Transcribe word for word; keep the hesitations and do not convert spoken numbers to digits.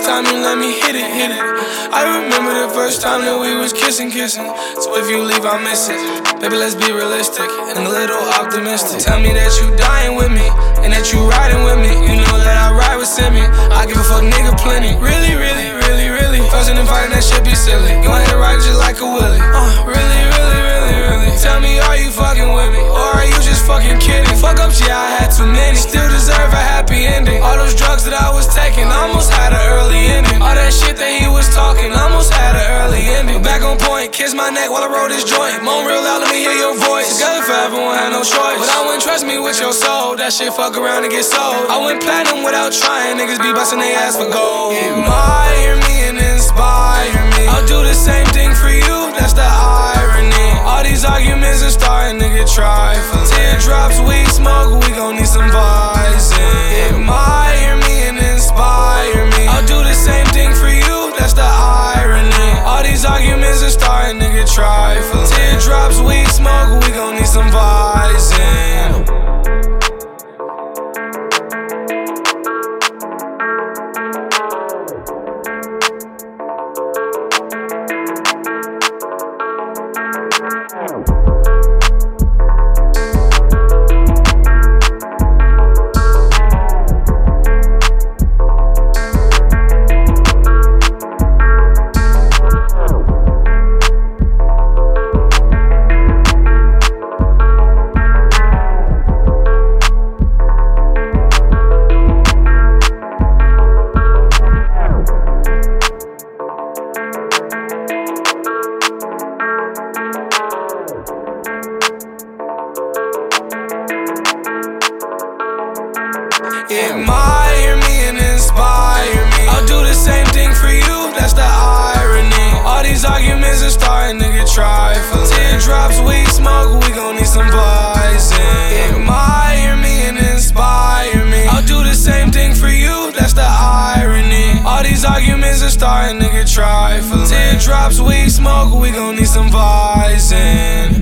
first time you let me hit it, hit it. I remember the first time that we was kissing, kissing. So if you leave, I'll miss it. Baby, let's be realistic and a little optimistic. Tell me that you dying with me and that you riding with me. You know that I ride with Simi. I give a fuck nigga plenty. Really, really, really, really. Fussing and fighting, that shit be silly. You ain't ride just like a willy. Uh, really, really, really, really. Tell me, are you fucking with me? Or are you just fucking kidding? Fuck ups, yeah, I had too many. Still deserve a happy ending. All those drugs that I was taking almost had an early ending. All that shit that he was talking almost had an early ending. Back on point, kiss my neck while I roll this joint. Moan real loud, let me hear your voice. Together forever, won't have no choice. But I wouldn't trust me with your soul. That shit fuck around and get sold. I went platinum without trying. Niggas be busting they ass for gold. Admire me and inspire me. I'll do the same thing for you, that's the irony. All these arguments are starting to get trifling. Teardrops we smoke, we gon' need some Visine. Admire me and inspire me. I'll do the same thing for you, that's the irony. All these arguments are starting to get trifling. Teardrops we smoke, we gon' need some Visine. Admire me and inspire me. I'll do the same thing for you, that's the irony. All these arguments are starting to get trifling. Teardrops we smoke, we gon' need some Visine. Admire me and inspire me. I'll do the same thing for you, that's the irony. All these arguments are starting to get trifling. Teardrops we smoke, we gon' need some Visine.